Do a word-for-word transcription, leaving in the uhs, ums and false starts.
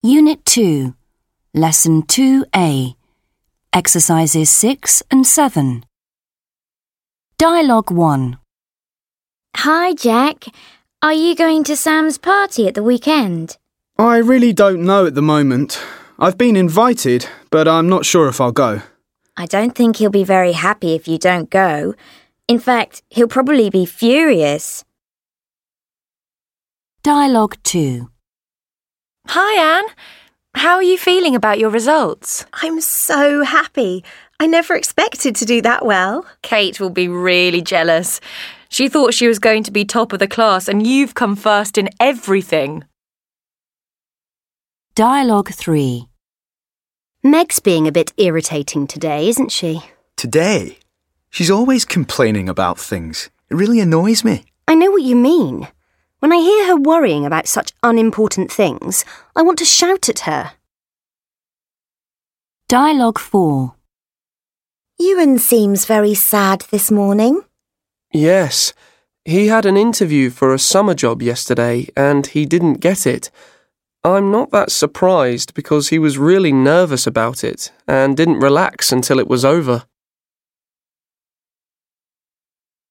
Unit two, Lesson two A, Exercises six and seven. Dialogue one. Hi, Jack. Are you going to Sam's party at the weekend? I really don't know at the moment. I've been invited, but I'm not sure if I'll go. I don't think he'll be very happy if you don't go. In fact, he'll probably be furious. Dialogue two. Hi, Anne. How are you feeling about your results? I'm so happy. I never expected to do that well. Kate will be really jealous. She thought she was going to be top of the class and you've come first in everything. Dialogue three. Meg's being a bit irritating today, isn't she? Today? She's always complaining about things. It really annoys me. I know what you mean. When I hear her worrying about such unimportant things, I want to shout at her. Dialogue four. Ewan seems very sad this morning. Yes, he had an interview for a summer job yesterday and he didn't get it. I'm not that surprised because he was really nervous about it and didn't relax until it was over.